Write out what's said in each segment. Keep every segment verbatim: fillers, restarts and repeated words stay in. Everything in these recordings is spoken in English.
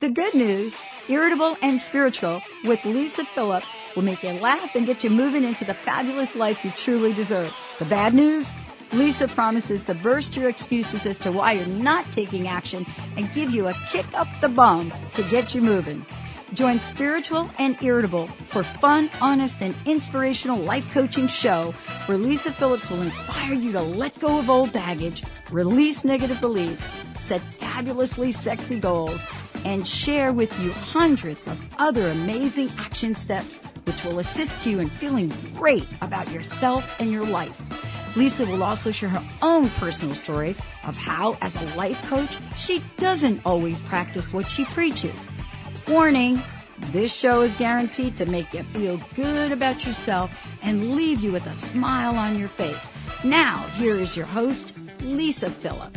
The good news, Irritable and Spiritual with Lisa Phillips, will make you laugh and get you moving into the fabulous life you truly deserve. The bad news, Lisa promises to burst your excuses as to why you're not taking action and give you a kick up the bum to get you moving. Join Spiritual and Irritable for fun, honest, and inspirational life coaching show where Lisa Phillips will inspire you to let go of old baggage, release negative beliefs, set fabulously sexy goals, and share with you hundreds of other amazing action steps which will assist you in feeling great about yourself and your life. Lisa will also share her own personal stories of how, as a life coach, she doesn't always practice what she preaches. Warning, this show is guaranteed to make you feel good about yourself and leave you with a smile on your face. Now, here is your host, Lisa Phillips.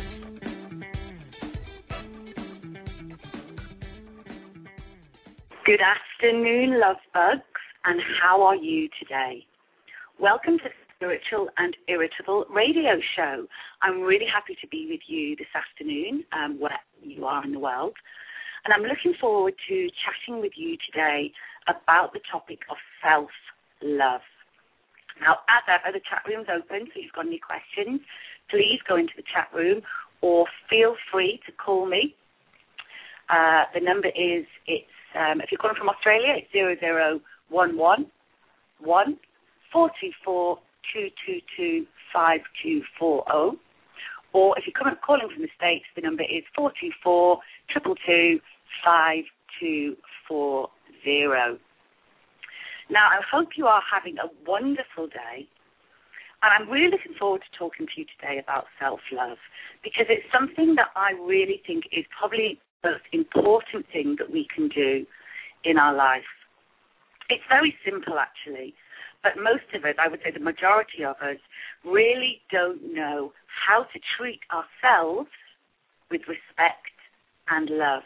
Good afternoon, love bugs, and how are you today? Welcome to Spiritual and Irritable Radio Show. I'm really happy to be with you this afternoon, um, wherever you are in the world. And I'm looking forward to chatting with you today about the topic of self-love. Now, as ever, the chat room's open, so if you've got any questions, please go into the chat room or feel free to call me. Uh, the number is, it's um, if you're calling from Australia, it's zero zero one one one four two four two two two five two four zero. Or if you're calling from the States, the number is four two four two two two five two four zero. Now, I hope you are having a wonderful day, and I'm really looking forward to talking to you today about self-love, because it's something that I really think is probably the most important thing that we can do in our life. It's very simple, actually, but most of us, I would say the majority of us, really don't know how to treat ourselves with respect and love.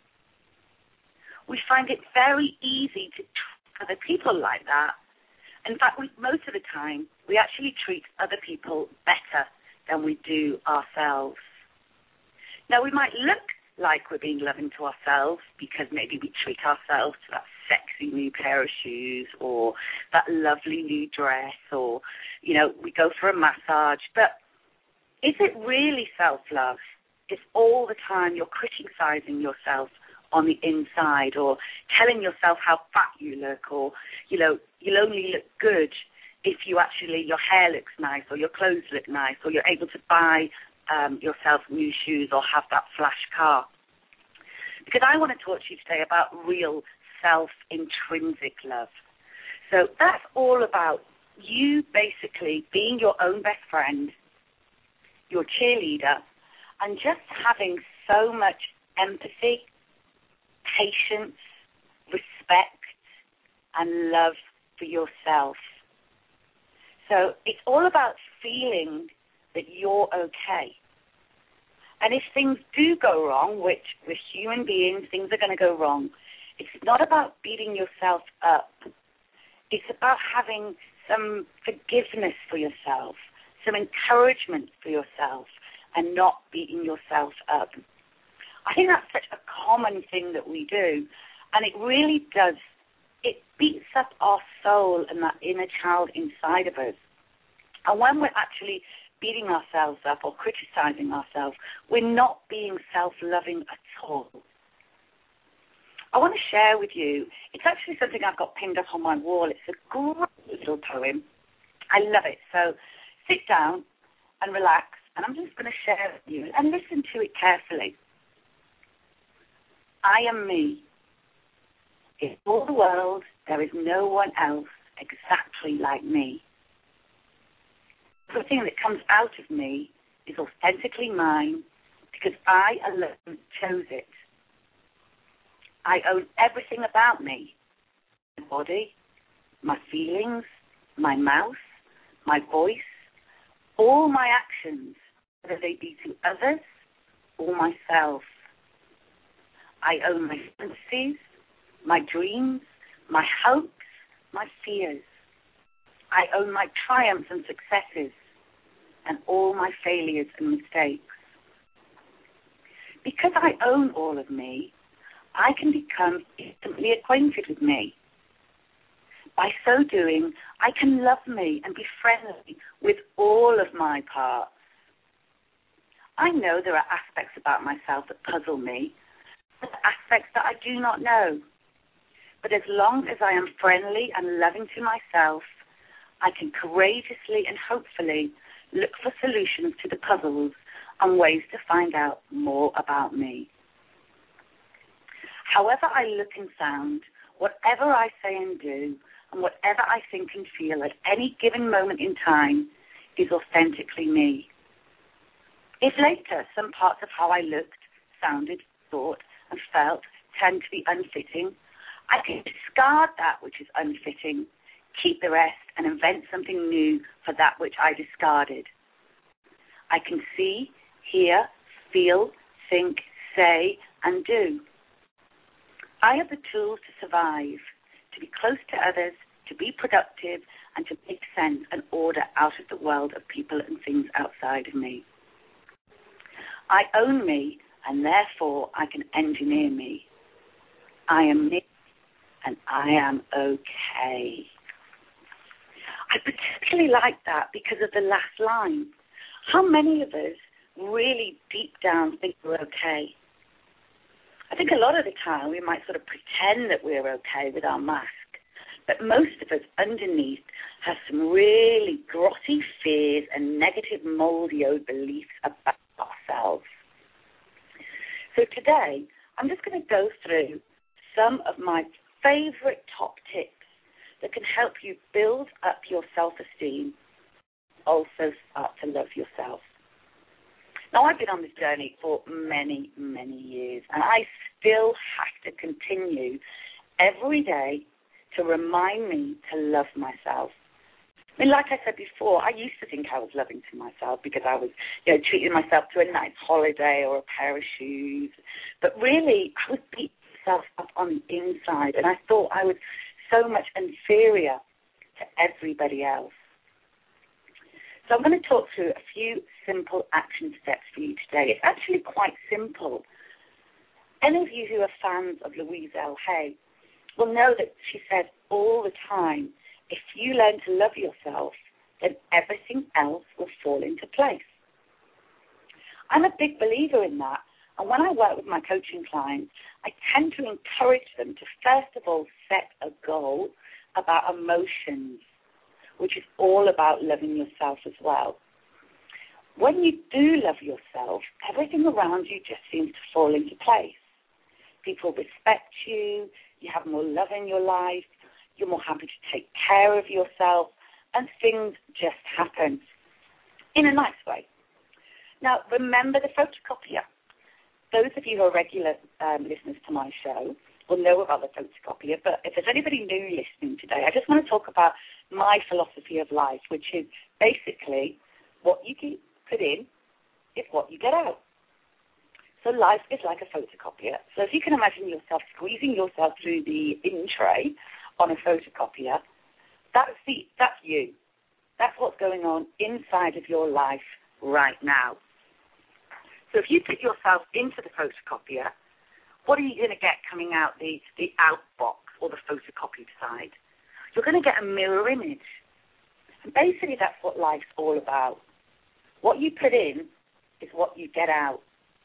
We find it very easy to treat other people like that. In fact, we, most of the time, we actually treat other people better than we do ourselves. Now, we might look like we're being loving to ourselves because maybe we treat ourselves to that sexy new pair of shoes or that lovely new dress, or, you know, we go for a massage. But is it really self-love if all the time you're criticizing yourself on the inside, or telling yourself how fat you look, or, you know, you'll only look good if you actually, your hair looks nice, or your clothes look nice, or you're able to buy um, yourself new shoes or have that flash car? Because I want to talk to you today about real self-intrinsic love. So that's all about you basically being your own best friend, your cheerleader, and just having so much empathy, patience, respect, and love for yourself. So it's all about feeling that you're okay. And if things do go wrong, which we're human beings, things are going to go wrong, it's not about beating yourself up. It's about having some forgiveness for yourself, some encouragement for yourself, and not beating yourself up. I think that's such a common thing that we do, and it really does. It beats up our soul and that inner child inside of us. And when we're actually beating ourselves up or criticizing ourselves, we're not being self-loving at all. I want to share with you, it's actually something I've got pinned up on my wall. It's a great little poem. I love it. So sit down and relax, and I'm just going to share with you and listen to it carefully. I am me. In all the world, there is no one else exactly like me. Everything that comes out of me is authentically mine because I alone chose it. I own everything about me: my body, my feelings, my mouth, my voice, all my actions, whether they be to others or myself. I own my fantasies, my dreams, my hopes, my fears. I own my triumphs and successes and all my failures and mistakes. Because I own all of me, I can become intimately acquainted with me. By so doing, I can love me and be friendly with all of my parts. I know there are aspects about myself that puzzle me, but aspects that I do not know. But as long as I am friendly and loving to myself, I can courageously and hopefully look for solutions to the puzzles and ways to find out more about me. However I look and sound, whatever I say and do, and whatever I think and feel at any given moment in time is authentically me. If later some parts of how I looked, sounded, thought, and felt tend to be unfitting, I can discard that which is unfitting, keep the rest, and invent something new for that which I discarded. I can see, hear, feel, think, say, and do. I have the tools to survive, to be close to others, to be productive, and to make sense and order out of the world of people and things outside of me. I own me, and therefore I can engineer me. I am me, and I am okay. I particularly like that because of the last line. How many of us really deep down think we're okay? I think a lot of the time we might sort of pretend that we're okay with our mask, but most of us underneath have some really grotty fears and negative moldy old beliefs about ourselves. So today, I'm just going to go through some of my favorite top tips that can help you build up your self-esteem, also start to love yourself. Now, I've been on this journey for many, many years, and I still have to continue every day to remind me to love myself. I mean, like I said before, I used to think I was loving to myself because I was, you know, treating myself to a nice holiday or a pair of shoes. But really, I was beating myself up on the inside, and I thought I was so much inferior to everybody else. So I'm going to talk through a few simple action steps for you today. It's actually quite simple. Any of you who are fans of Louise L. Hay will know that she says all the time, if you learn to love yourself, then everything else will fall into place. I'm a big believer in that, and when I work with my coaching clients, I tend to encourage them to first of all set a goal about emotions, which is all about loving yourself as well. When you do love yourself, everything around you just seems to fall into place. People respect you, you have more love in your life, you're more happy to take care of yourself, and things just happen in a nice way. Now, remember the photocopier. Those of you who are regular um, listeners to my show will know about the photocopier, but if there's anybody new listening today, I just want to talk about my philosophy of life, which is basically what you put in is what you get out. So life is like a photocopier. So if you can imagine yourself squeezing yourself through the in tray on a photocopier, that's the that's you. That's what's going on inside of your life right now. So if you put yourself into the photocopier, what are you going to get coming out the, the out box or the photocopied side? You're going to get a mirror image. And basically that's what life's all about. What you put in is what you get out.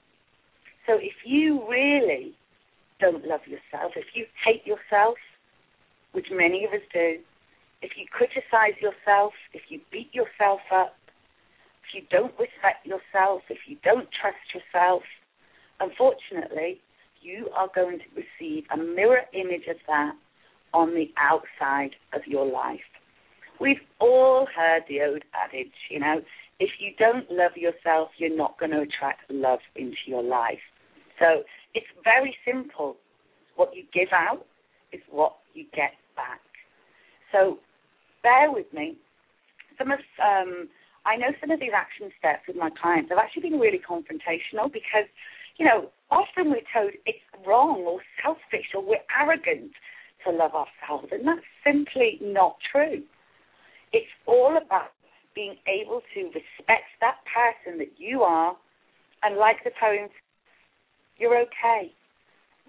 So if you really don't love yourself, if you hate yourself, which many of us do, if you criticize yourself, if you beat yourself up, if you don't respect yourself, if you don't trust yourself, unfortunately, you are going to receive a mirror image of that on the outside of your life. We've all heard the old adage, you know, if you don't love yourself, you're not going to attract love into your life. So it's very simple. What you give out is what you get back. So bear with me. Some of um, I know some of these action steps with my clients have actually been really confrontational because, you know, often we're told it's wrong or selfish or we're arrogant to love ourselves, and that's simply not true. It's all about being able to respect that person that you are, and like the poem, you're okay.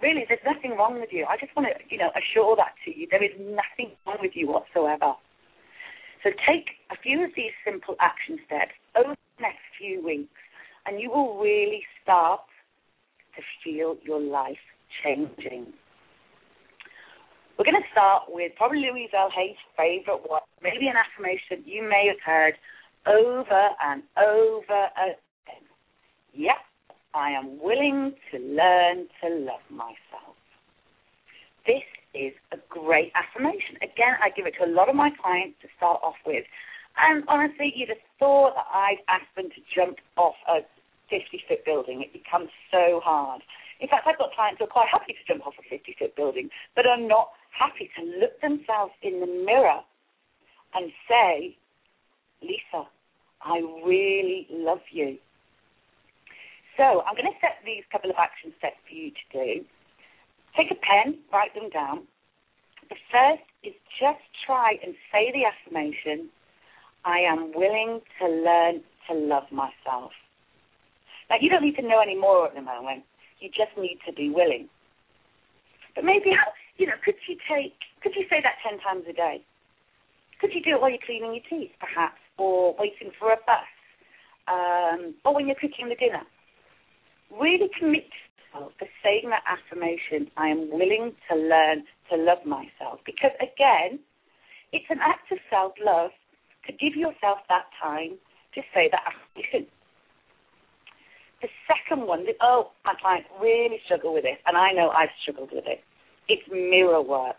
Really, there's nothing wrong with you. I just want to, you know, assure that to you. There is nothing wrong with you whatsoever. So take a few of these simple action steps over the next few weeks, and you will really start to feel your life changing. We're going to start with probably Louise L. Hay's favorite one, maybe an affirmation you may have heard over and over again. Yep, I am willing to learn to love myself. This is a great affirmation. Again, I give it to a lot of my clients to start off with. And honestly, you'd have thought that I'd ask them to jump off a fifty-foot building. It becomes so hard. In fact, I've got clients who are quite happy to jump off a fifty-foot building, but are not happy to look themselves in the mirror and say, Lisa, I really love you. So I'm going to set these couple of action steps for you to do. Take a pen, write them down. The first is just try and say the affirmation, I am willing to learn to love myself. Now, you don't need to know any more at the moment. You just need to be willing. But maybe, you know, could you take, could you say that ten times a day? Could you do it while you're cleaning your teeth, perhaps, or waiting for a bus, um, or when you're cooking the dinner? Really commit yourself to saying that affirmation, I am willing to learn to love myself. Because, again, it's an act of self-love to give yourself that time to say that affirmation. The second one, oh, my clients really struggle with this, and I know I've struggled with it. It's mirror work.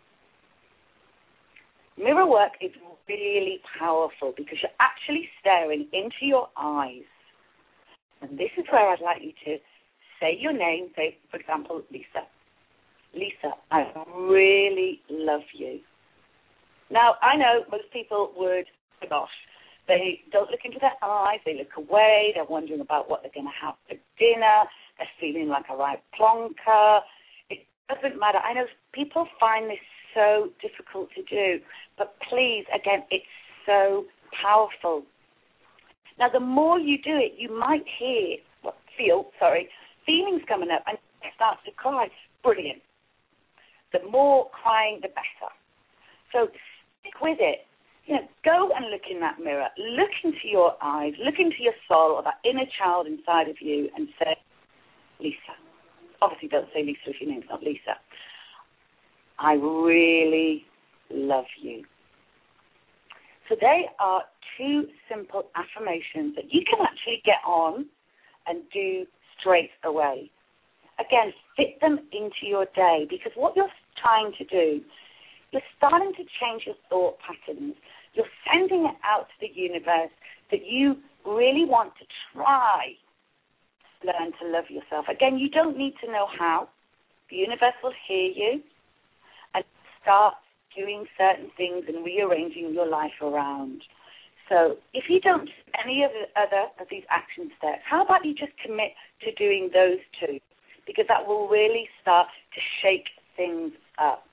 Mirror work is really powerful because you're actually staring into your eyes. And this is where I'd like you to say your name. Say, for example, Lisa. Lisa, I really love you. Now, I know most people would, oh gosh, they don't look into their eyes, they look away, they're wondering about what they're going to have for dinner, they're feeling like a right plonker. It doesn't matter. I know people find this so difficult to do, but please, again, it's so powerful. Now, the more you do it, you might hear, well, feel, sorry, feelings coming up and you start to cry. Brilliant. The more crying, the better. So stick with it. You know, go and look in that mirror. Look into your eyes. Look into your soul or that inner child inside of you and say, Lisa. Obviously, don't say Lisa if your name's not Lisa. I really love you. So they are two simple affirmations that you can actually get on and do straight away. Again, fit them into your day because what you're trying to do, you're starting to change your thought patterns. You're sending it out to the universe that you really want to try to learn to love yourself. Again, you don't need to know how. The universe will hear you and start doing certain things and rearranging your life around. So if you don't do any of the other of these action steps, how about you just commit to doing those two? Because that will really start to shake things up.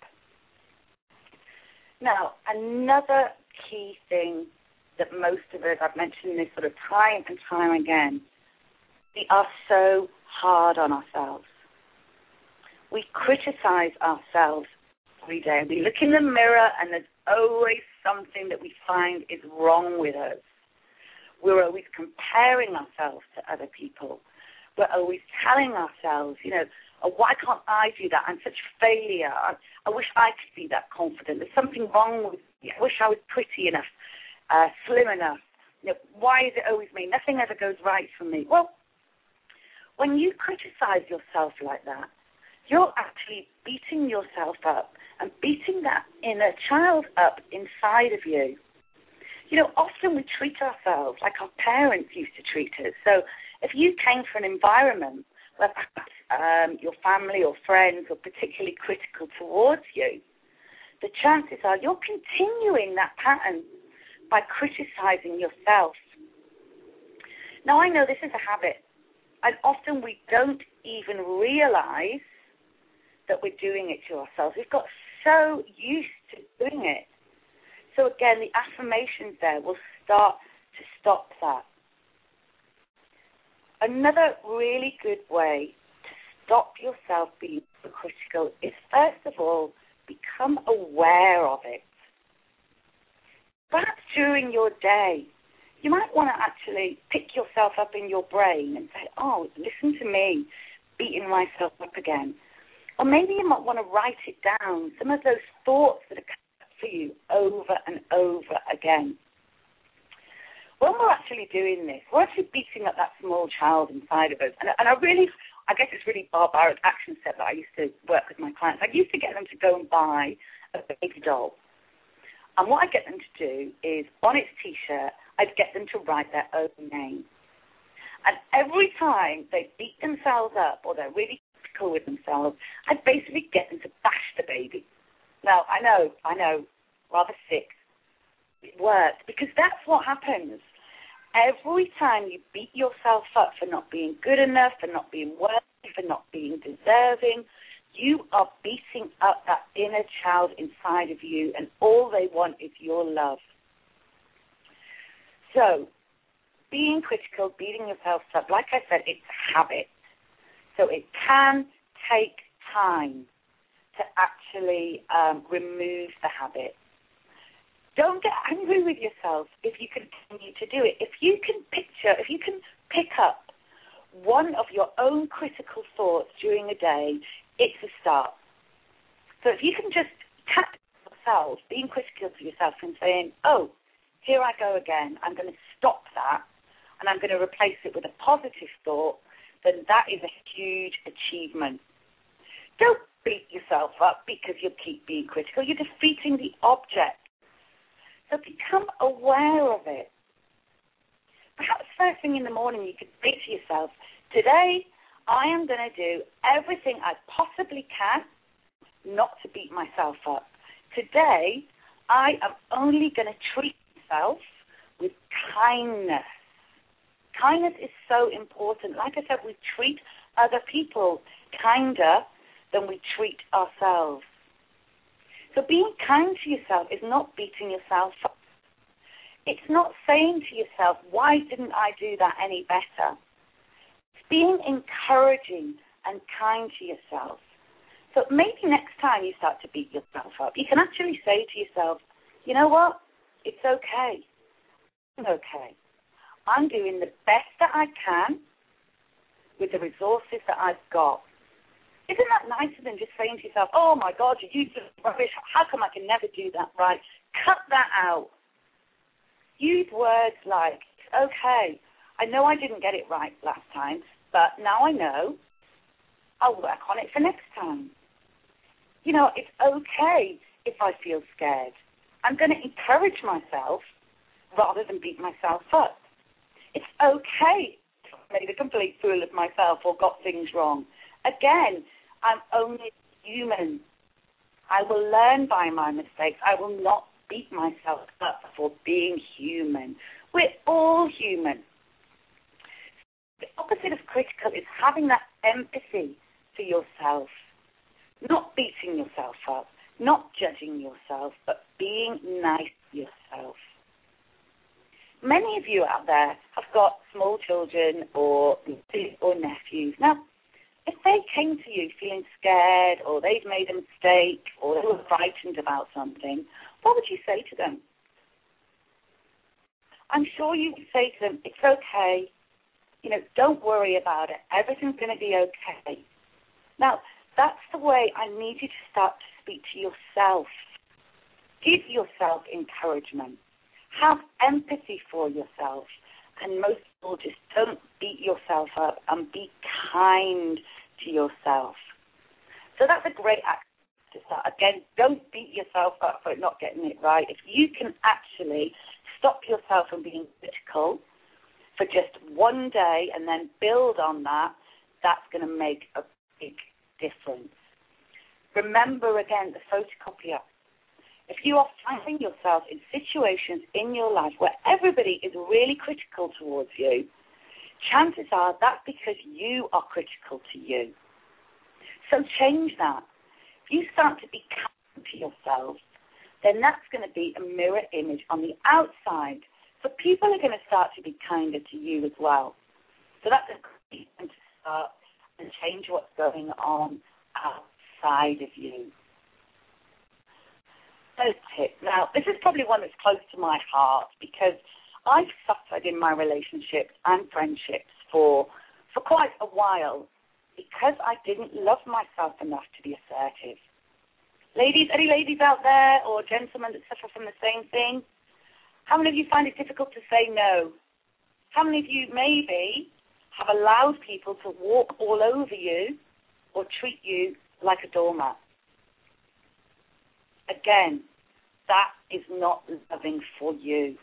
Now, another key thing that most of us, I've mentioned this sort of time and time again, we are so hard on ourselves. We criticize ourselves every day. We look in the mirror and there's always something that we find is wrong with us. We're always comparing ourselves to other people. We're always telling ourselves, you know, oh, why can't I do that? I'm such a failure. I, I wish I could be that confident. There's something wrong with me. I wish I was pretty enough, uh, slim enough. You know, why is it always me? Nothing ever goes right for me. Well, when you criticize yourself like that, you're actually beating yourself up and beating that inner child up inside of you. You know, often we treat ourselves like our parents used to treat us. So if you came from an environment where perhaps um, your family or friends were particularly critical towards you, the chances are you're continuing that pattern by criticizing yourself. Now, I know this is a habit, and often we don't even realize that we're doing it to ourselves. We've got so used to doing it. So again, the affirmations there will start to stop that. Another really good way to stop yourself being so critical is, first of all, become aware of it. Perhaps during your day, you might want to actually pick yourself up in your brain and say, oh, listen to me, beating myself up again. Or maybe you might want to write it down, some of those thoughts that are coming up for you over and over again. When we're actually doing this, we're actually beating up that small child inside of us. And, and I really, I guess it's really barbaric action step that I used to work with my clients. I used to get them to go and buy a baby doll. And what I get them to do is, on its T-shirt, I'd get them to write their own name. And every time they beat themselves up or they're really critical with themselves, I'd basically get them to bash the baby. Now, I know, I know, rather sick. It worked because that's what happens. Every time you beat yourself up for not being good enough, for not being worthy, for not being deserving, you are beating up that inner child inside of you, and all they want is your love. So, being critical, beating yourself up, like I said, it's a habit. So it can take time to actually um, remove the habit. Don't get angry with yourself if you continue to do it. If you can picture, if you can pick up one of your own critical thoughts during a day, it's a start. So if you can just catch yourself being critical to yourself and saying, oh, here I go again, I'm going to stop that, and I'm going to replace it with a positive thought, then that is a huge achievement. Don't beat yourself up because you keep being critical. You're defeating the object. So become aware of it. Perhaps first thing in the morning you could say to yourself, today I am going to do everything I possibly can not to beat myself up. Today I am only going to treat myself with kindness. Kindness is so important. Like I said, we treat other people kinder than we treat ourselves. So being kind to yourself is not beating yourself up. It's not saying to yourself, why didn't I do that any better? It's being encouraging and kind to yourself. So maybe next time you start to beat yourself up, you can actually say to yourself, you know what? It's okay. It's okay. I'm doing the best that I can with the resources that I've got. Isn't that nicer than just saying to yourself, oh, my God, you're useless rubbish. How come I can never do that right? Cut that out. Use words like, okay, I know I didn't get it right last time, but now I know. I'll work on it for next time. You know, it's okay if I feel scared. I'm going to encourage myself rather than beat myself up. It's okay if I made a complete fool of myself or got things wrong. Again, I'm only human. I will learn by my mistakes. I will not beat myself up for being human. We're all human. The opposite of critical is having that empathy for yourself, not beating yourself up, not judging yourself, but being nice to yourself. Many of you out there have got small children or or nephews. Now, if they came to you feeling scared or they'd made a mistake or they were frightened about something, what would you say to them? I'm sure you would say to them, it's okay. You know, don't worry about it. Everything's going to be okay. Now, that's the way I need you to start to speak to yourself. Give yourself encouragement. Have empathy for yourself. And most people just don't beat yourself up and be kind to yourself. So that's a great act to start. Again, don't beat yourself up for not getting it right. If you can actually stop yourself from being critical for just one day and then build on that, that's going to make a big difference. Remember, again, the photocopier. If you are finding yourself in situations in your life where everybody is really critical towards you, chances are that's because you are critical to you. So change that. If you start to be kind to yourself, then that's going to be a mirror image on the outside. So people are going to start to be kinder to you as well. So that's a great time to start. and change what's going on outside of you. First tip. Now, this is probably one that's close to my heart because I've suffered in my relationships and friendships for for quite a while because I didn't love myself enough to be assertive. Ladies, any ladies out there or gentlemen that suffer from the same thing? How many of you find it difficult to say no? How many of you maybe have allowed people to walk all over you or treat you like a doormat? Again, that is not loving for you.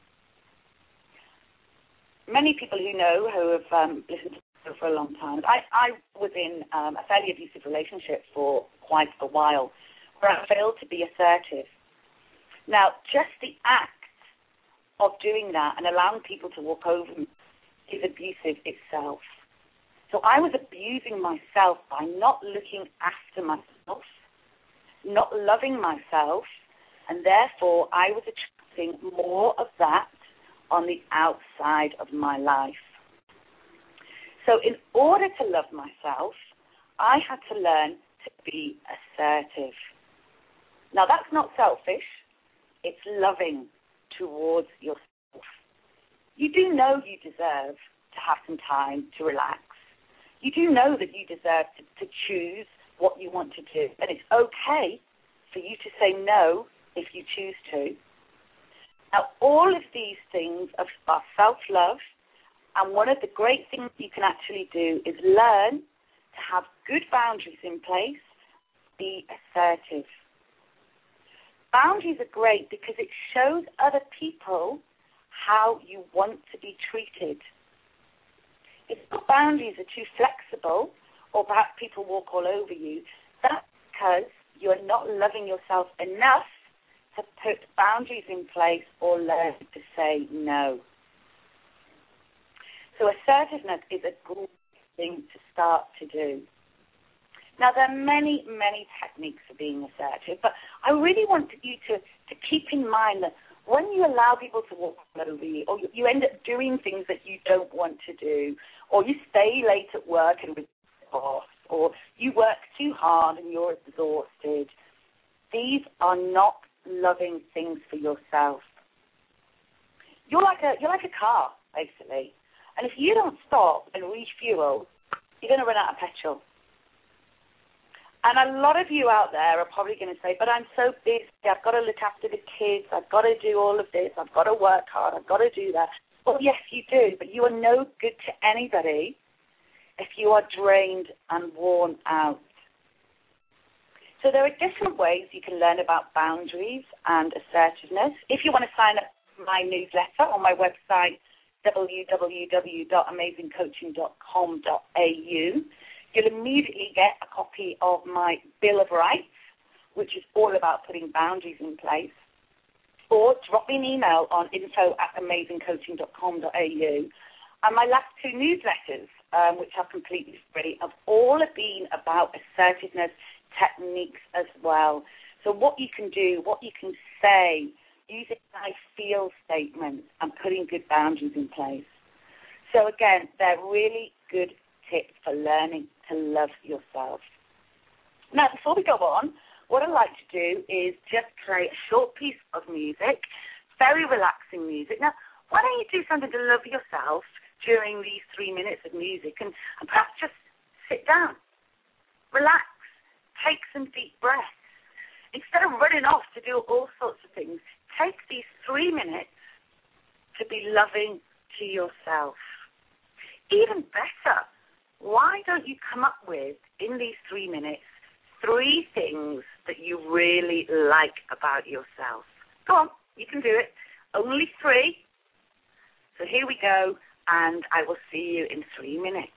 Many people who know, who have um, listened to me for a long time, I, I was in um, a fairly abusive relationship for quite a while where I failed to be assertive. Now, just the act of doing that and allowing people to walk over me is abusive itself. So I was abusing myself by not looking after myself, not loving myself, and therefore I was attracting more of that on the outside of my life. So in order to love myself, I had to learn to be assertive. Now that's not selfish, it's loving towards yourself. You do know you deserve to have some time to relax. You do know that you deserve to, to choose what you want to do. And it's okay for you to say no if you choose to. Now, all of these things are, are self-love, and one of the great things you can actually do is learn to have good boundaries in place, be assertive. Boundaries are great because it shows other people how you want to be treated. If your boundaries are too flexible, or perhaps people walk all over you, that's because you're not loving yourself enough to put boundaries in place or learn to say no. So assertiveness is a good thing to start to do. Now, there are many, many techniques for being assertive, but I really want you to, to keep in mind that when you allow people to walk all over you, or you, you end up doing things that you don't want to do, or you stay late at work and with your boss, or you work too hard and you're exhausted, these are not loving things for yourself. You're like a you're like a car, basically. And if you don't stop and refuel, you're going to run out of petrol. And a lot of you out there are probably going to say, but I'm so busy, I've got to look after the kids, I've got to do all of this, I've got to work hard, I've got to do that. Well, yes, you do, but you are no good to anybody if you are drained and worn out. So there are different ways you can learn about boundaries and assertiveness. If you want to sign up for my newsletter on my website, w w w dot amazing coaching dot com dot a u, you'll immediately get a copy of my Bill of Rights, which is all about putting boundaries in place. Or drop me an email on info at amazing coaching dot com dot a u. And my last two newsletters, um, which are completely free, have all been about assertiveness techniques as well. So what you can do, what you can say, using I feel statements and putting good boundaries in place. So again, they're really good tips for learning to love yourself. Now, before we go on, what I'd like to do is just play a short piece of music, very relaxing music. Now, why don't you do something to love yourself during these three minutes of music and, and perhaps just sit down, relax, take some deep breaths. Instead of running off to do all sorts of things, take these three minutes to be loving to yourself. Even better, why don't you come up with, in these three minutes, three things that you really like about yourself? Go on, you can do it. Only three. So here we go, and I will see you in three minutes.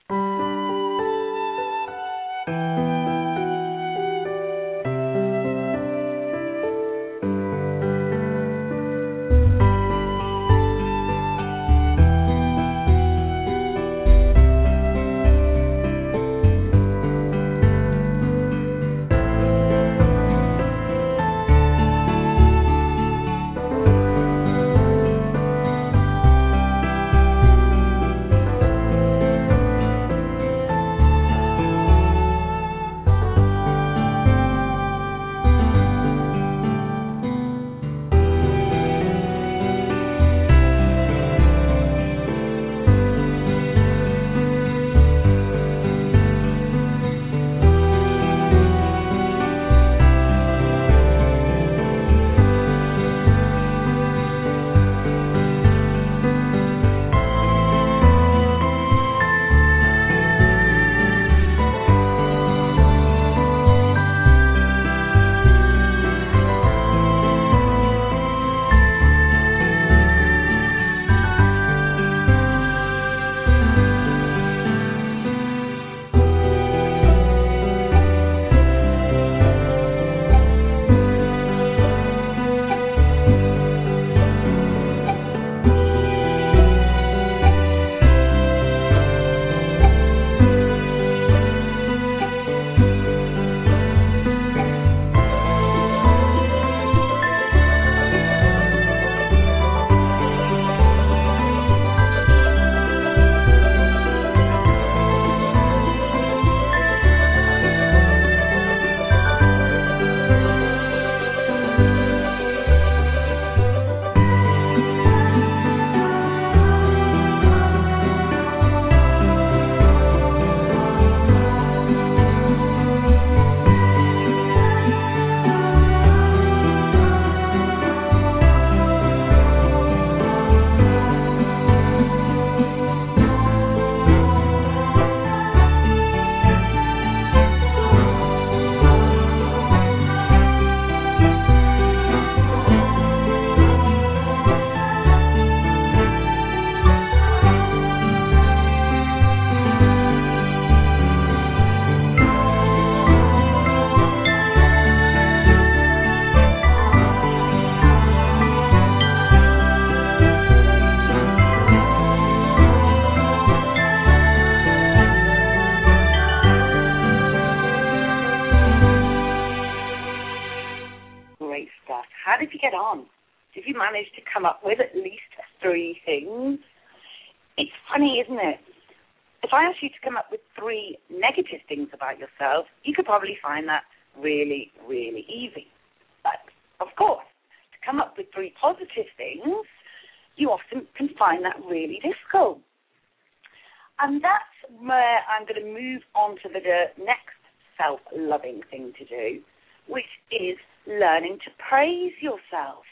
how did you get on? Did you manage to come up with at least three things? It's funny, isn't it? If I asked you to come up with three negative things about yourself, you could probably find that really, really easy. But, of course, to come up with three positive things, you often can find that really difficult. And that's where I'm going to move on to the next self-loving thing to do, which is learning to praise yourself.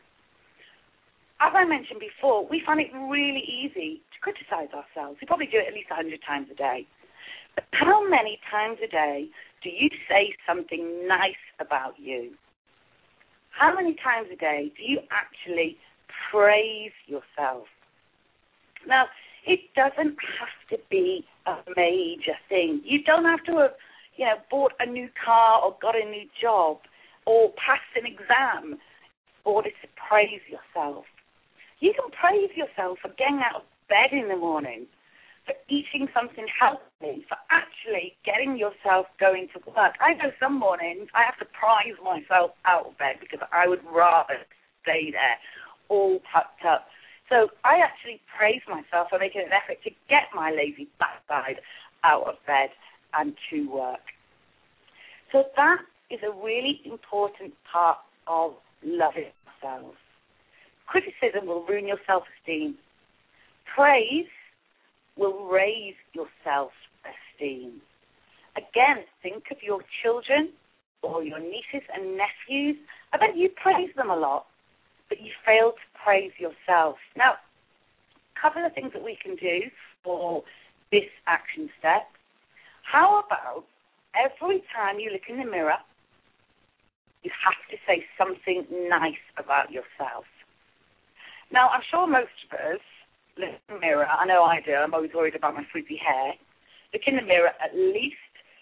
As I mentioned before, we find it really easy to criticize ourselves. We probably do it at least a hundred times a day. But how many times a day do you say something nice about you? How many times a day do you actually praise yourself? Now, it doesn't have to be a major thing. You don't have to have, you know, bought a new car or got a new job or passed an exam in order to praise yourself. You can praise yourself for getting out of bed in the morning, for eating something healthy, for actually getting yourself going to work. I know some mornings I have to prize myself out of bed because I would rather stay there all tucked up. So I actually praise myself for making an effort to get my lazy backside out of bed and to work. So that is a really important part of loving ourselves. Criticism will ruin your self-esteem. Praise will raise your self-esteem. Again, think of your children or your nieces and nephews. I bet you praise them a lot, but you fail to praise yourself. Now, a couple of things that we can do for this action step. How about every time you look in the mirror, you have to say something nice about yourself. Now, I'm sure most of us look in the mirror. I know I do. I'm always worried about my frizzy hair. Look in the mirror at least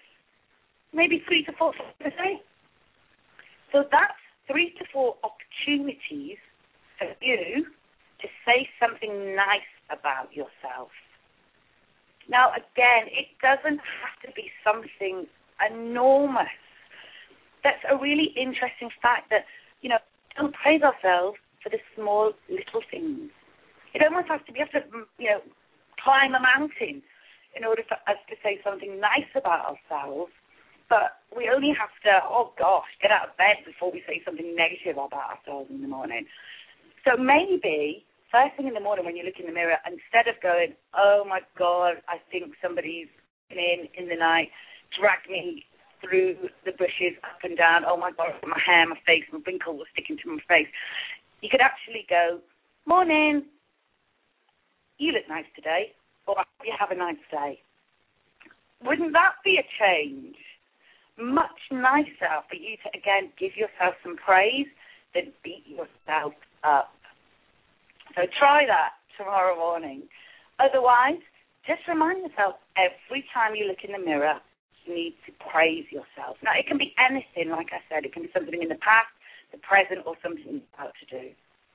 maybe three to four times a day. So that's three to four opportunities for you to say something nice about yourself. Now, again, it doesn't have to be something enormous. That's a really interesting fact that, you know, don't praise ourselves for the small little things. It almost has to be, we have to, you know, climb a mountain in order for us to say something nice about ourselves. But we only have to, oh gosh, get out of bed before we say something negative about ourselves in the morning. So maybe first thing in the morning when you look in the mirror, instead of going, oh my God, I think somebody's in in the night, dragged me through the bushes up and down, oh my God, my hair, my face, my wrinkle was sticking to my face. You could actually go, morning, you look nice today, or I hope you have a nice day. Wouldn't that be a change? Much nicer for you to, again, give yourself some praise than beat yourself up. So try that tomorrow morning. Otherwise, just remind yourself every time you look in the mirror, you need to praise yourself. Now, it can be anything, like I said. It can be something in the past, the present, or something you're about to do.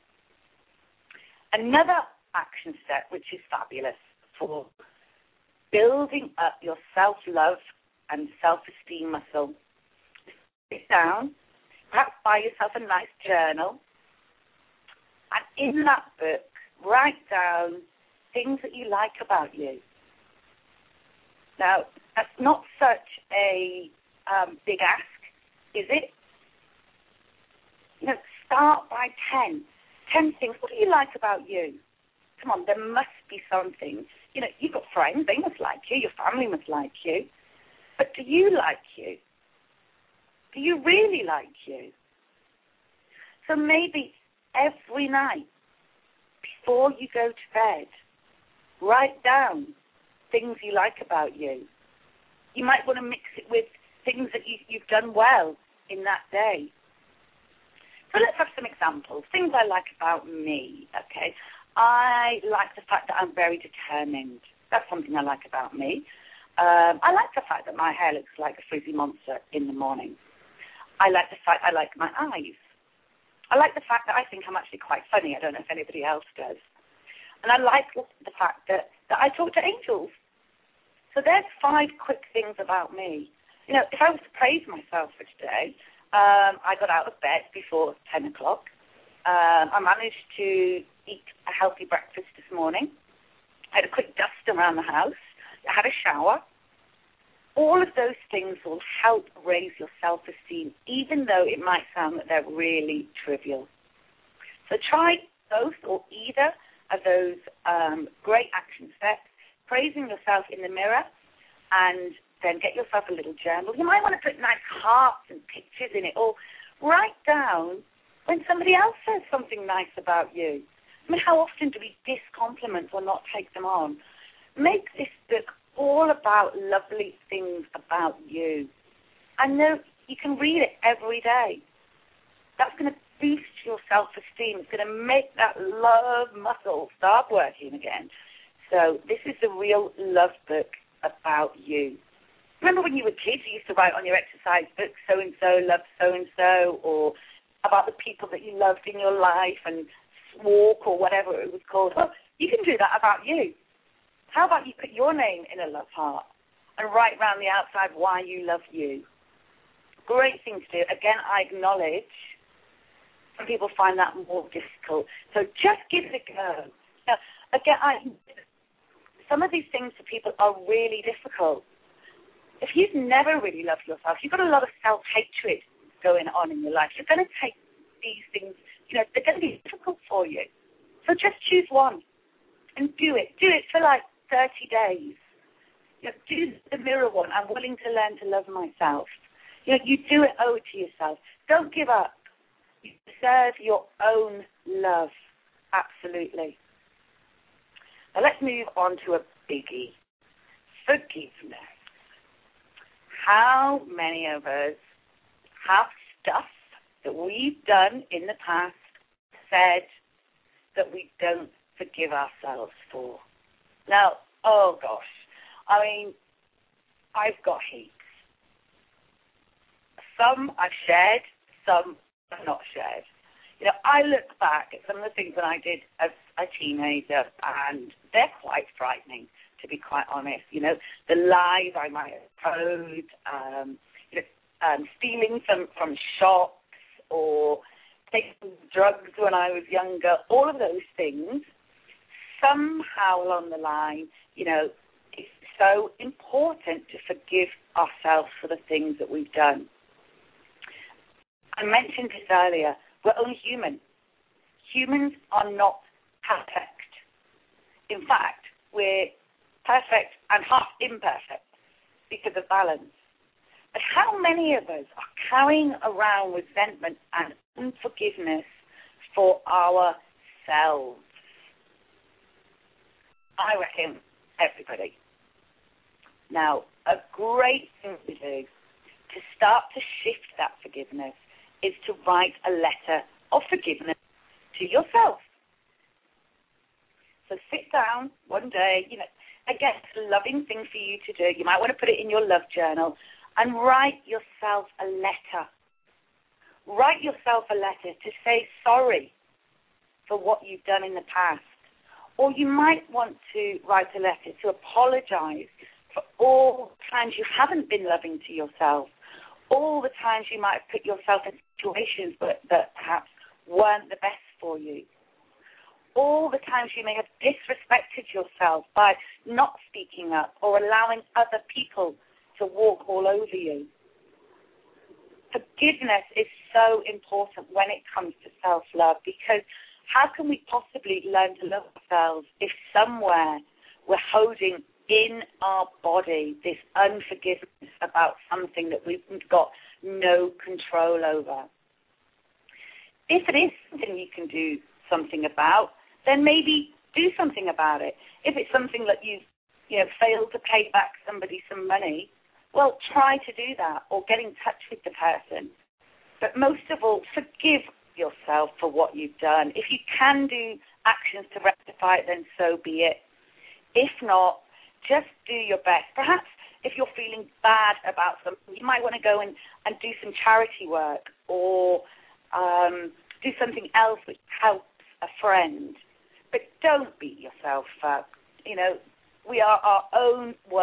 Another action step, which is fabulous for building up your self-love and self-esteem muscle. Sit down, perhaps buy yourself a nice journal, and in that book, write down things that you like about you. Now, that's not such a um, big ask, is it? You know, start by ten. Ten things. What do you like about you? Come on, there must be something. You know, you've got friends, they must like you, your family must like you. But do you like you? Do you really like you? So maybe every night before you go to bed, write down things you like about you. You might want to mix it with things that you, you've done well in that day. So let's have some examples, things I like about me, okay? I like the fact that I'm very determined. That's something I like about me. Um, I like the fact that my hair looks like a frizzy monster in the morning. I like the fact I like my eyes. I like the fact that I think I'm actually quite funny. I don't know if anybody else does. And I like the fact that, that I talk to angels. So there's five quick things about me. You know, if I was to praise myself for today, um, I got out of bed before ten o'clock. Um, I managed to eat a healthy breakfast this morning. I had a quick dust around the house. I had a shower. All of those things will help raise your self-esteem, even though it might sound that they're really trivial. So try both or either of those um, great action steps, praising yourself in the mirror, and then get yourself a little journal. You might want to put nice hearts and pictures in it, or write down when somebody else says something nice about you. I mean, how often do we diss compliments or not take them on? Make this book all about lovely things about you. I know you can read it every day. That's going to boost your self-esteem. It's going to make that love muscle start working again. So this is the real love book about you. Remember when you were kids, you used to write on your exercise book, so-and-so loved so-and-so, or about the people that you loved in your life, and walk or whatever it was called. Well, you can do that about you. How about you put your name in a love heart and write around the outside why you love you? Great thing to do. Again, I acknowledge some people find that more difficult. So just give it a go. Now, again, I, some of these things for people are really difficult. If you've never really loved yourself, you've got a lot of self-hatred going on in your life, you're going to take these things, you know, they're going to be difficult for you. So just choose one and do it. Do it for like thirty days. You know, do the mirror one. I'm willing to learn to love myself. You know, you do it over to yourself. Don't give up. You deserve your own love. Absolutely. Now let's move on to a biggie. Forgiveness. How many of us have stuff that we've done in the past, said, that we don't forgive ourselves for? Now, oh gosh, I mean, I've got heaps. Some I've shared, some I've not shared. You know, I look back at some of the things that I did as a teenager, and they're quite frightening, to be quite honest. You know, the lies I might have told, um, you know, um, stealing from, from shops, or taking drugs when I was younger, all of those things, somehow along the line, you know, it's so important to forgive ourselves for the things that we've done. I mentioned this earlier, we're only human. Humans are not perfect. In fact, we're perfect and half imperfect because of balance. But how many of us are carrying around resentment and unforgiveness for ourselves? I reckon everybody. Now, a great thing to do to start to shift that forgiveness is to write a letter of forgiveness to yourself. So sit down one day, you know, again, it's a loving thing for you to do. You might want to put it in your love journal and write yourself a letter. Write yourself a letter to say sorry for what you've done in the past. Or you might want to write a letter to apologize for all the times you haven't been loving to yourself, all the times you might have put yourself in situations that, that perhaps weren't the best for you, all the times you may have disrespected yourself by not speaking up or allowing other people to walk all over you. Forgiveness is so important when it comes to self-love, because how can we possibly learn to love ourselves if somewhere we're holding in our body this unforgiveness about something that we've got no control over? If it is something you can do something about, then maybe do something about it. If it's something that you've you know, failed to pay back somebody some money, well, try to do that or get in touch with the person. But most of all, forgive yourself for what you've done. If you can do actions to rectify it, then so be it. If not, just do your best. Perhaps if you're feeling bad about something, you might want to go and, and do some charity work, or um, do something else which helps a friend. But don't beat yourself up. You know, we are our own worst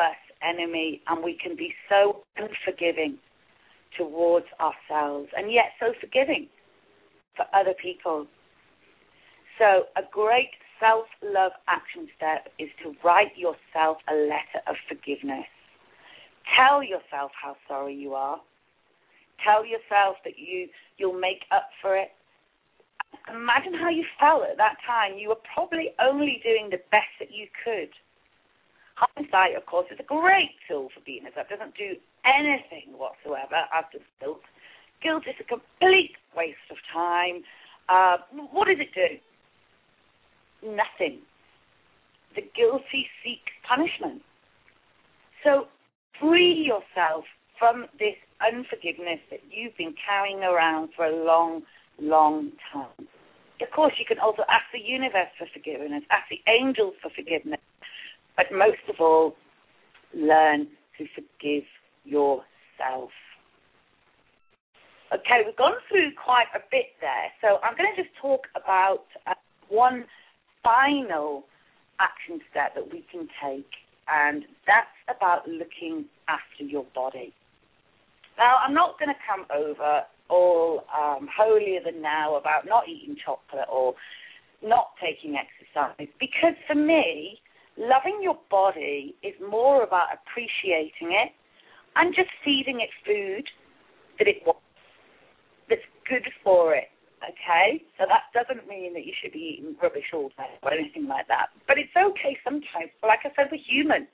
enemy, and we can be so unforgiving towards ourselves, and yet so forgiving for other people. So a great self-love action step is to write yourself a letter of forgiveness. Tell yourself how sorry you are. Tell yourself that you, you'll make up for it. Imagine how you felt at that time. You were probably only doing the best that you could. Hindsight, of course, is a great tool for beating us up. It doesn't do anything whatsoever after guilt. Guilt is a complete waste of time. Uh, what does it do? Nothing. The guilty seek punishment. So free yourself from this unforgiveness that you've been carrying around for a long, long time. Of course, you can also ask the universe for forgiveness, ask the angels for forgiveness, but most of all, learn to forgive yourself. Okay, we've gone through quite a bit there, so I'm going to just talk about uh, one final action step that we can take, and that's about looking after your body. Now, I'm not going to come over all um, holier than now about not eating chocolate or not taking exercise, because for me, loving your body is more about appreciating it and just feeding it food that it wants, that's good for it, okay? So that doesn't mean that you should be eating rubbish all day or anything like that. But it's okay sometimes. But like I said, we're human.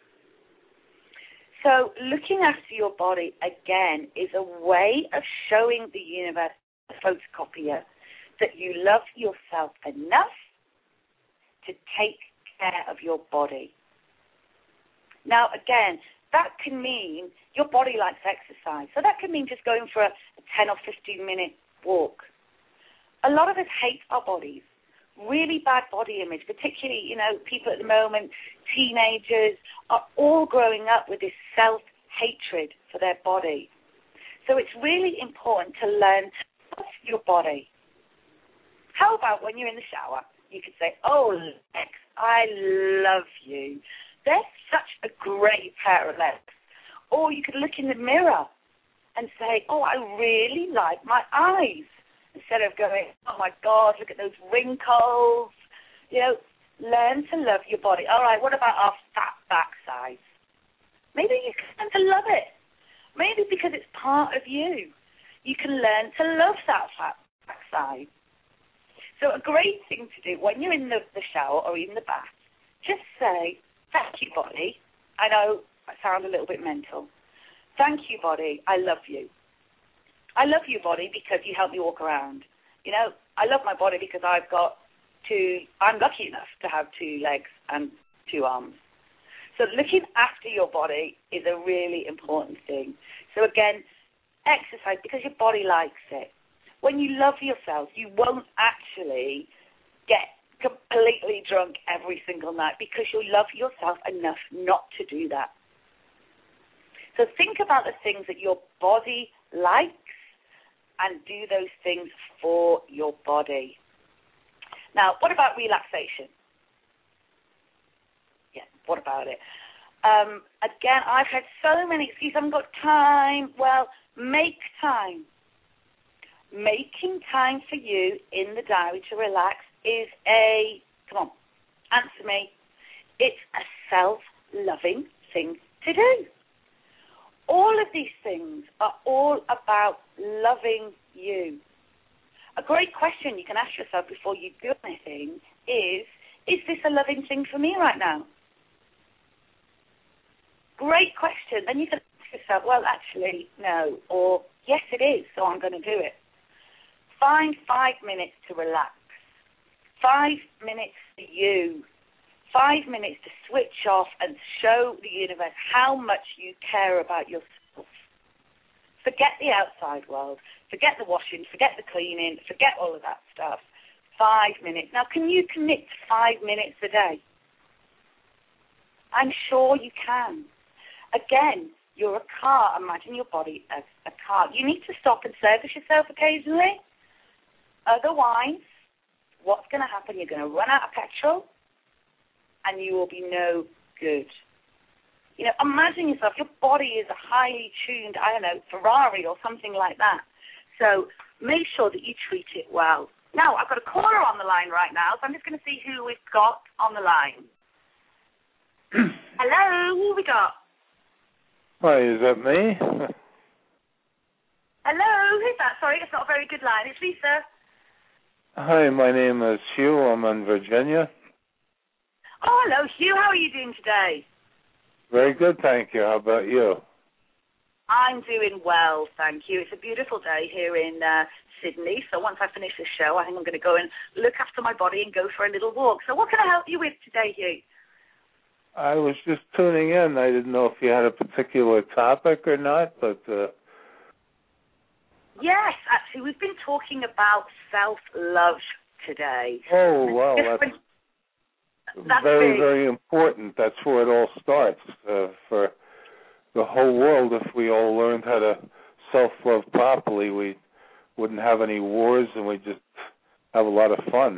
So looking after your body, again, is a way of showing the universe, the photocopier, that you love yourself enough to take care of your body. Now, again, that can mean your body likes exercise. So that can mean just going for a ten or fifteen minute walk. A lot of us hate our bodies. Really bad body image, particularly, you know, people at the moment, teenagers, are all growing up with this self-hatred for their body. So it's really important to learn to love your body. How about when you're in the shower, you could say, oh, Lex, I love you. They're such a great pair of legs. Or you could look in the mirror and say, oh, I really like my eyes. Instead of going, oh, my God, look at those wrinkles. You know, learn to love your body. All right, what about our fat backside? Maybe you can learn to love it. Maybe because it's part of you. You can learn to love that fat backside. So a great thing to do when you're in the, the shower or even the bath, just say, thank you, body. I know I sound a little bit mental. Thank you, body. I love you. I love you, body, because you help me walk around. You know, I love my body because I've got two, I'm lucky enough to have two legs and two arms. So looking after your body is a really important thing. So again, exercise because your body likes it. When you love yourself, you won't actually get completely drunk every single night because you love yourself enough not to do that. So think about the things that your body likes and do those things for your body. Now, what about relaxation? Yeah, what about it? Um, again, I've had so many excuses. I haven't got time. Well, make time. Making time for you in the diary to relax is a, come on, answer me, it's a self-loving thing to do. All of these things are all about loving you. A great question you can ask yourself before you do anything is, is this a loving thing for me right now? Great question. Then you can ask yourself, well, actually, no, or yes, it is, so I'm going to do it. Find five minutes to relax. Five minutes for you. Five minutes to switch off and show the universe how much you care about yourself. Forget the outside world. Forget the washing. Forget the cleaning. Forget all of that stuff. Five minutes. Now, can you commit to five minutes a day? I'm sure you can. Again, you're a car. Imagine your body as a car. You need to stop and service yourself occasionally. Otherwise, what's going to happen? You're going to run out of petrol and you will be no good. You know, imagine yourself, your body is a highly tuned, I don't know, Ferrari or something like that. So make sure that you treat it well. Now, I've got a caller on the line right now, so I'm just going to see who we've got on the line. Hello, who we got? Hi, is that me? Hello, who's that? Sorry, it's not a very good line. It's Lisa. Hi, my name is Hugh. I'm in Virginia. Oh, hello, Hugh. How are you doing today? Very good, thank you. How about you? I'm doing well, thank you. It's a beautiful day here in uh, Sydney, so once I finish this show, I think I'm going to go and look after my body and go for a little walk. So what can I help you with today, Hugh? I was just tuning in. I didn't know if you had a particular topic or not, but... Uh... Yes, actually, we've been talking about self-love today. Oh, well, that's, that's very, big. very important. That's where it all starts uh, for the whole world. If we all learned how to self-love properly, we wouldn't have any wars and we'd just have a lot of fun.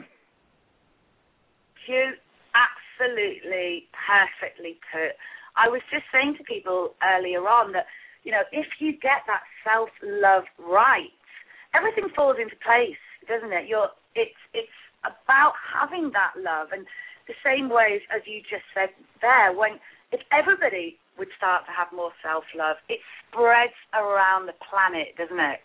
Hugh, absolutely perfectly put. I was just saying to people earlier on that, you know, if you get that self-love right, everything falls into place, doesn't it? You're, it's, it's about having that love. And the same ways as you just said there, when if everybody would start to have more self-love, it spreads around the planet, doesn't it?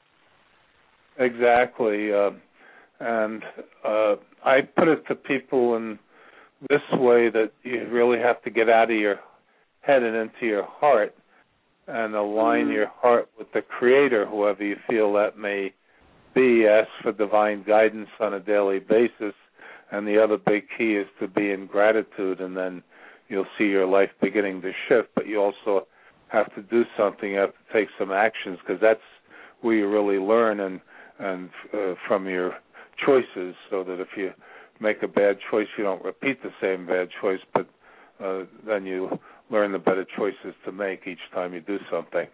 Exactly. Uh, and uh, I put it to people in this way that you really have to get out of your head and into your heart and align mm. your heart with the Creator, whoever you feel that may be. Ask for divine guidance on a daily basis. And the other big key is to be in gratitude, and then you'll see your life beginning to shift. But you also have to do something. You have to take some actions, because that's where you really learn and, and uh, from your choices, so that if you make a bad choice, you don't repeat the same bad choice, but uh, then you learn the better choices to make each time you do something.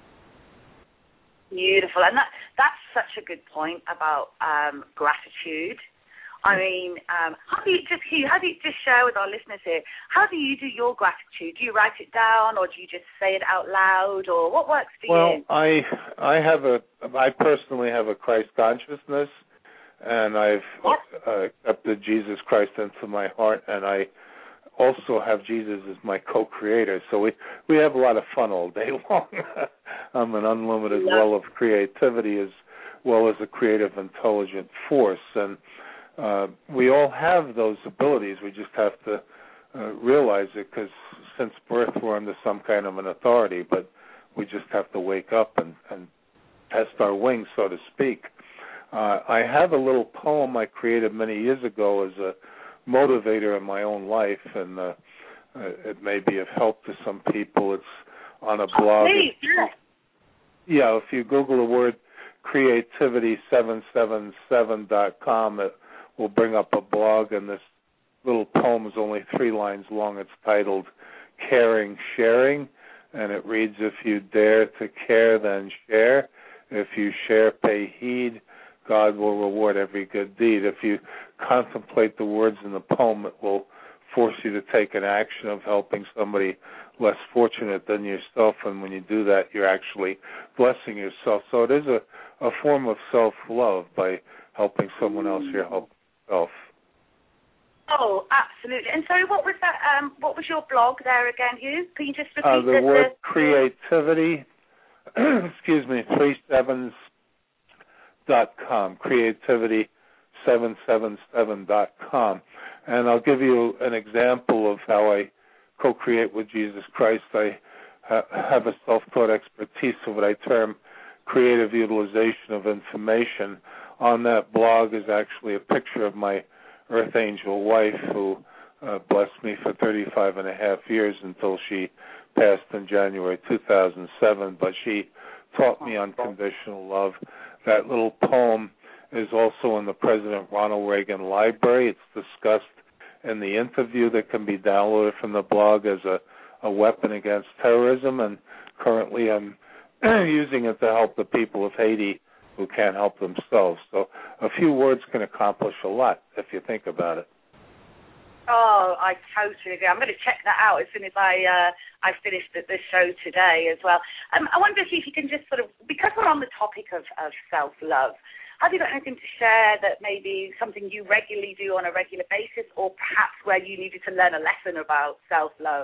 Beautiful. And that that's such a good point about um, gratitude. I mean, um, how do you just how do you just share with our listeners here? How do you do your gratitude? Do you write it down, or do you just say it out loud, or what works for well, you? Well, I I have a I personally have a Christ consciousness, and I've yep. uh, accepted Jesus Christ into my heart, and I also have Jesus as my co-creator. So we we have a lot of fun all day long. I'm an unlimited yep. well of creativity, as well as a creative, intelligent force, and Uh, we all have those abilities. We just have to uh, realize it, because since birth we're under some kind of an authority, but we just have to wake up and, and test our wings, so to speak. Uh, I have a little poem I created many years ago as a motivator in my own life, and uh, uh, it may be of help to some people. It's on a blog. Oh, please, yes. Yeah, if you Google the word creativity seven seven seven dot com, it will bring up a blog, and this little poem is only three lines long. It's titled Caring, Sharing, and it reads, if you dare to care, then share. If you share, pay heed. God will reward every good deed. If you contemplate the words in the poem, it will force you to take an action of helping somebody less fortunate than yourself, and when you do that, you're actually blessing yourself. So it is a, a form of self-love by helping someone else, you're helping yourself. Oh, absolutely. And sorry, what was that? Um, what was your blog there again, Hugh? Can you just repeat uh, the, the word the... creativity? excuse me, three sevens dot com. Creativity seven seven seven dot com. And I'll give you an example of how I co-create with Jesus Christ. I ha- have a self-taught expertise of what I term creative utilization of information. On that blog is actually a picture of my Earth Angel wife, who uh, blessed me for thirty-five and a half years until she passed in January two thousand seven. But she taught me unconditional love. That little poem is also in the President Ronald Reagan Library. It's discussed in the interview that can be downloaded from the blog as a, a weapon against terrorism, and currently I'm using it to help the people of Haiti who can't help themselves. So a few words can accomplish a lot if you think about it. Oh, I totally agree. I'm going to check that out as soon as I uh, I finished the, the show today as well. Um, I wonder if you can just sort of, because we're on the topic of, of self-love, have you got anything to share that maybe something you regularly do on a regular basis, or perhaps where you needed to learn a lesson about self-love?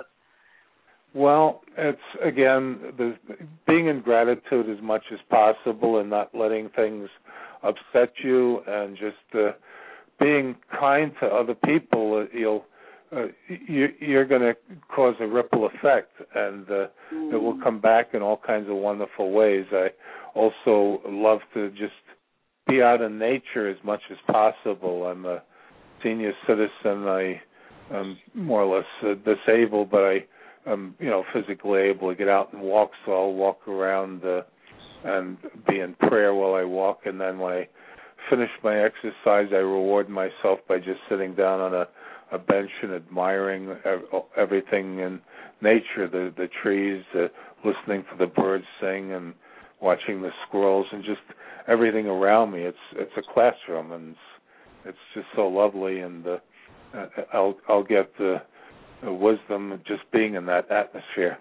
Well, it's, again, the, being in gratitude as much as possible and not letting things upset you, and just uh, being kind to other people. Uh, you'll, uh, you, you're going to cause a ripple effect, and uh, mm. it will come back in all kinds of wonderful ways. I also love to just be out in nature as much as possible. I'm a senior citizen. I am more or less uh, disabled, but I I'm, you know, physically able to get out and walk, so I'll walk around uh, and be in prayer while I walk. And then when I finish my exercise, I reward myself by just sitting down on a, a bench and admiring everything in nature, the, the trees, uh, listening to the birds sing and watching the squirrels and just everything around me. It's it's a classroom, and it's, it's just so lovely, and uh, I'll, I'll get the Uh, wisdom just being in that atmosphere.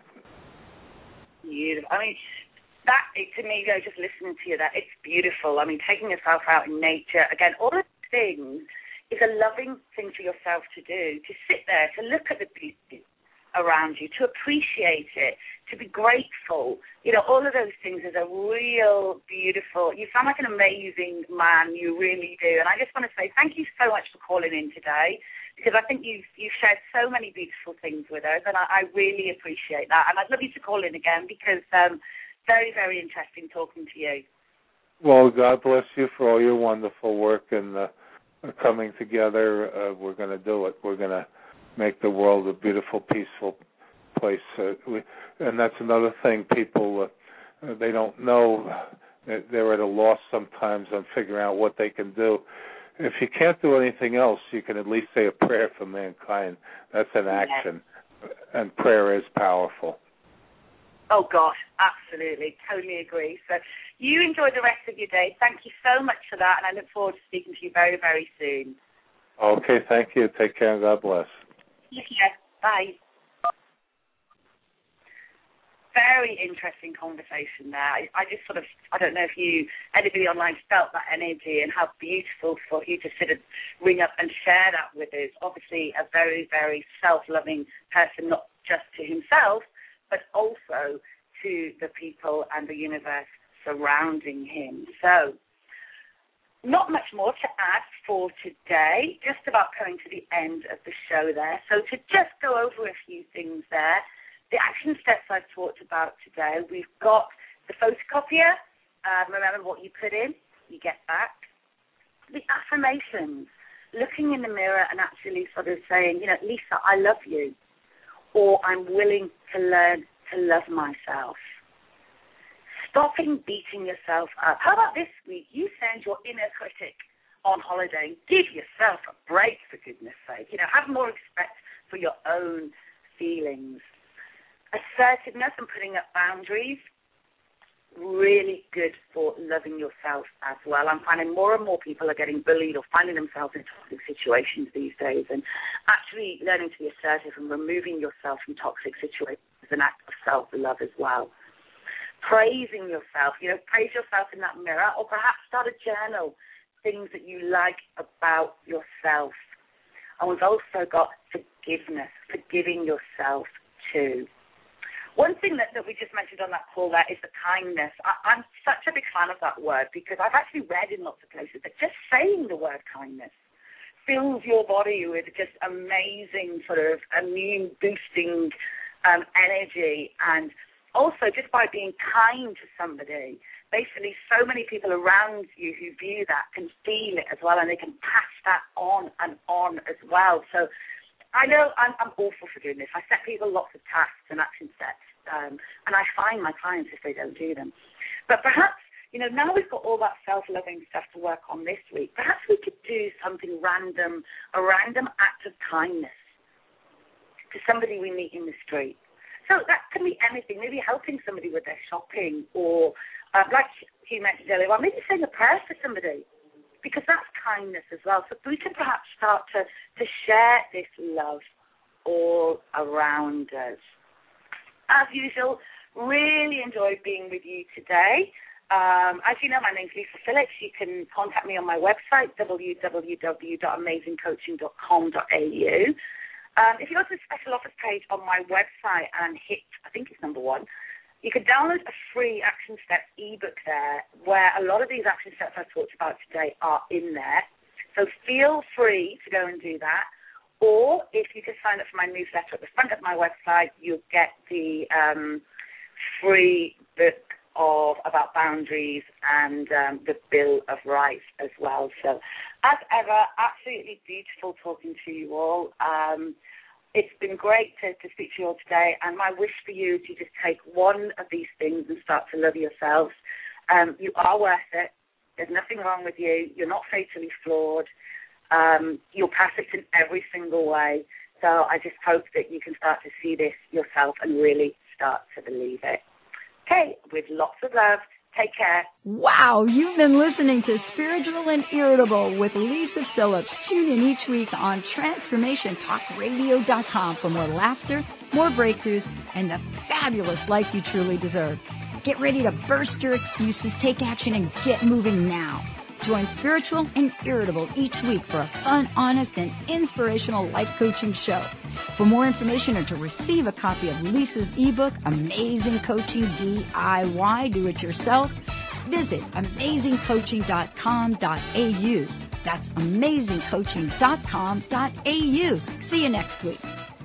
Beautiful. I mean, that, to me, you know, just listening to you, that it's beautiful. I mean, taking yourself out in nature, again, all of these things is a loving thing for yourself to do, to sit there, to look at the beauty around you, to appreciate it, to be grateful. You know, all of those things is a real beautiful, you sound like an amazing man, you really do. And I just want to say thank you so much for calling in today, because I think you've, you've shared so many beautiful things with us, and I, I really appreciate that. And I'd love you to call in again, because um, very, very interesting talking to you. Well, God bless you for all your wonderful work, and uh, coming together, uh, we're going to do it. We're going to make the world a beautiful, peaceful place. Uh, we, and that's another thing. People, uh, they don't know. They're at a loss sometimes on figuring out what they can do. If you can't do anything else, you can at least say a prayer for mankind. That's an action, yes. And prayer is powerful. Oh, gosh, absolutely. Totally agree. So you enjoy the rest of your day. Thank you so much for that, and I look forward to speaking to you very, very soon. Okay, thank you. Take care, and God bless. Yeah, bye. Very interesting conversation there. I, I just sort of, I don't know if you, anybody online felt that energy, and how beautiful for you to sort of ring up and share that with us. Obviously a very, very self-loving person, not just to himself, but also to the people and the universe surrounding him. So not much more to add for today, just about coming to the end of the show there. So to just go over a few things there, the action steps I've talked about today, we've got the photocopier. Um, remember what you put in, you get back. The affirmations, looking in the mirror and actually sort of saying, you know, Lisa, I love you, or I'm willing to learn to love myself. Stopping beating yourself up. How about this week? You send your inner critic on holiday. Give yourself a break, for goodness sake. You know, have more respect for your own feelings. Assertiveness and putting up boundaries, really good for loving yourself as well. I'm finding more and more people are getting bullied or finding themselves in toxic situations these days, and actually learning to be assertive and removing yourself from toxic situations is an act of self-love as well. Praising yourself, you know, praise yourself in that mirror, or perhaps start a journal, things that you like about yourself. And we've also got forgiveness, forgiving yourself too. One thing that, that we just mentioned on that call there is the kindness. I, I'm such a big fan of that word, because I've actually read in lots of places that just saying the word kindness fills your body with just amazing sort of immune-boosting um, energy. And also just by being kind to somebody, basically so many people around you who view that can feel it as well, and they can pass that on and on as well. So I know I'm, I'm awful for doing this. I set people lots of tasks and action steps, um, and I find my clients if they don't do them. But perhaps, you know, now we've got all that self-loving stuff to work on this week, perhaps we could do something random, a random act of kindness to somebody we meet in the street. So that can be anything, maybe helping somebody with their shopping, or uh, like you mentioned earlier, well, maybe saying a prayer for somebody, because that's kindness as well. So we can perhaps start to, to share this love all around us. as usual, really enjoyed being with you today. Um, as you know, my name's Lisa Phillips. You can contact me on my website, w w w dot amazing coaching dot com dot a u. Um, if you go to the special offers page on my website and hit, I think it's number one, you can download a free Action Steps ebook there where a lot of these action steps I've talked about today are in there. So feel free to go and do that. Or if you just sign up for my newsletter at the front of my website, you'll get the um, free book of about boundaries and um, the Bill of Rights as well. So as ever, absolutely beautiful talking to you all. Um, it's been great to, to speak to you all today, and my wish for you is to just take one of these things and start to love yourselves. Um, you are worth it. There's nothing wrong with you. You're not fatally flawed. Um, you're perfect in every single way. So I just hope that you can start to see this yourself and really start to believe it. Okay, with lots of love. Take care. Wow, you've been listening to Spiritual and Irritable with Lisa Phillips. Tune in each week on transformation talk radio dot com for more laughter, more breakthroughs, and the fabulous life you truly deserve. Get ready to burst your excuses, take action, and get moving now. Join Spiritual and Irritable each week for a fun, honest, and inspirational life coaching show. For more information or to receive a copy of Lisa's ebook, Amazing Coaching D I Y Do-It-Yourself, visit amazing coaching dot com dot a u. That's amazing coaching dot com dot a u. See you next week.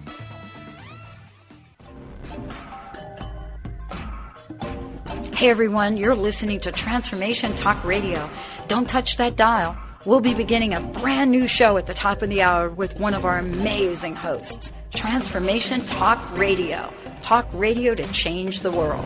Hey everyone, you're listening to Transformation Talk Radio. Don't touch that dial. We'll be beginning a brand new show at the top of the hour with one of our amazing hosts. Transformation Talk Radio. Talk radio to change the world.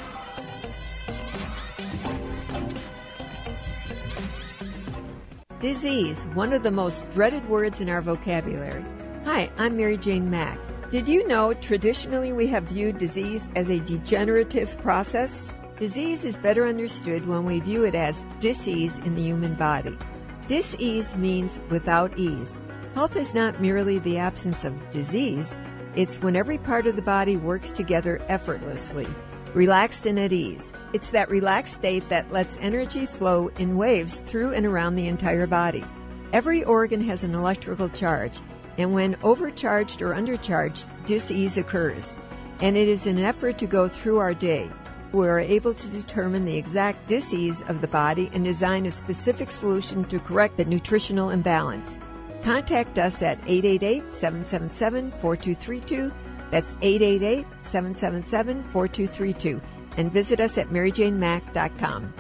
Disease, one of the most dreaded words in our vocabulary. Hi, I'm Mary Jane Mack. Did you know traditionally we have viewed disease as a degenerative process? Disease is better understood when we view it as dis-ease in the human body. Dis-ease means without ease. Health is not merely the absence of disease, it's when every part of the body works together effortlessly, relaxed and at ease. It's that relaxed state that lets energy flow in waves through and around the entire body. Every organ has an electrical charge, and when overcharged or undercharged, dis-ease occurs. And it is an effort to go through our day. We are able to determine the exact dis-ease of the body and design a specific solution to correct the nutritional imbalance. Contact us at eight eight eight, seven seven seven, four two three two. That's eight eight eight, seven seven seven, four two three two. And visit us at mary jane mack dot com.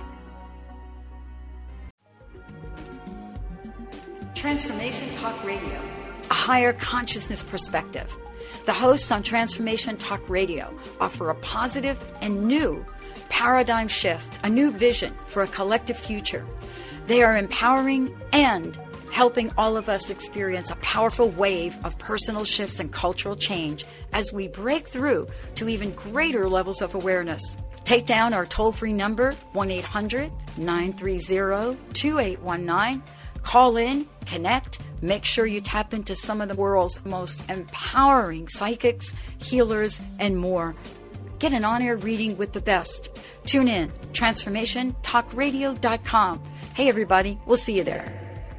Transformation Talk Radio, a higher consciousness perspective. The hosts on Transformation Talk Radio offer a positive and new paradigm shift, a new vision for a collective future. They are empowering and helping all of us experience a powerful wave of personal shifts and cultural change as we break through to even greater levels of awareness. Take down our toll-free number, one eight hundred, nine three zero, two eight one nine. Call in, connect, make sure you tap into some of the world's most empowering psychics, healers, and more. Get an on-air reading with the best. Tune in, transformation talk radio dot com. Hey everybody, we'll see you there.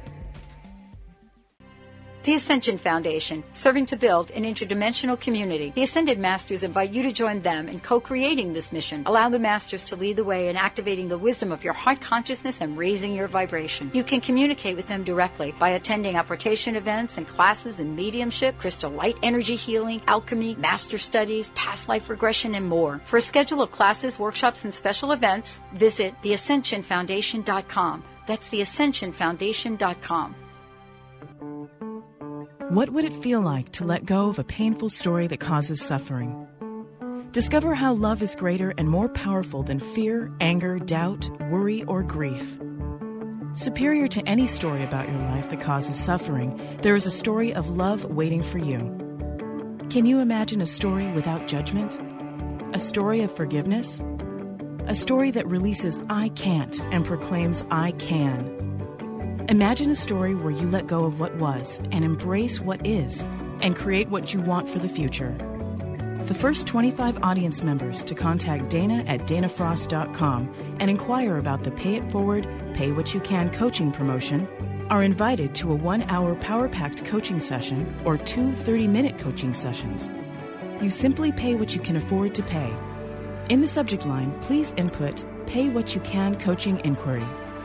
The Ascension Foundation, serving to build an interdimensional community. The Ascended Masters invite you to join them in co-creating this mission. Allow the Masters to lead the way in activating the wisdom of your heart consciousness and raising your vibration. You can communicate with them directly by attending apportation events and classes in mediumship, crystal light, energy healing, alchemy, master studies, past life regression, and more. For a schedule of classes, workshops, and special events, visit the ascension foundation dot com. That's the ascension foundation dot com. What would it feel like to let go of a painful story that causes suffering? Discover how love is greater and more powerful than fear, anger, doubt, worry, or grief. Superior to any story about your life that causes suffering, there is a story of love waiting for you. Can you imagine a story without judgment? A story of forgiveness? A story that releases I can't and proclaims I can. Imagine a story where you let go of what was and embrace what is and create what you want for the future. the first twenty-five audience members to contact Dana at dana frost dot com and inquire about the Pay It Forward, Pay What You Can coaching promotion are invited to a one-hour power-packed coaching session or two thirty-minute coaching sessions. You simply pay what you can afford to pay. In the subject line, please input Pay What You Can Coaching Inquiry.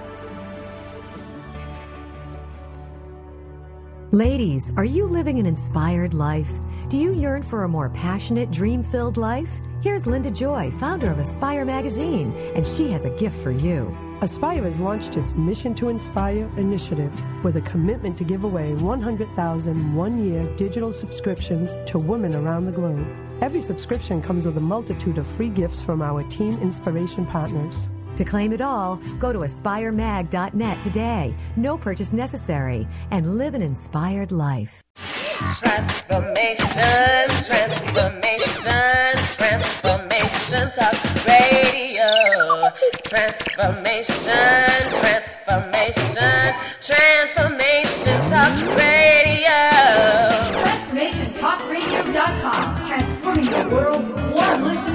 Ladies, are you living an inspired life? Do you yearn for a more passionate, dream-filled life? Here's Linda Joy, founder of Aspire Magazine, and she has a gift for you. Aspire has launched its Mission to Inspire initiative with a commitment to give away one hundred thousand one-year digital subscriptions to women around the globe. Every subscription comes with a multitude of free gifts from our Team Inspiration partners. To claim it all, go to aspire mag dot net today. No purchase necessary. And live an inspired life. Transformation, transformation, transformation talk radio. Transformation, transformation, transformation talk radio. transformation talk radio dot com. Transforming the world one listener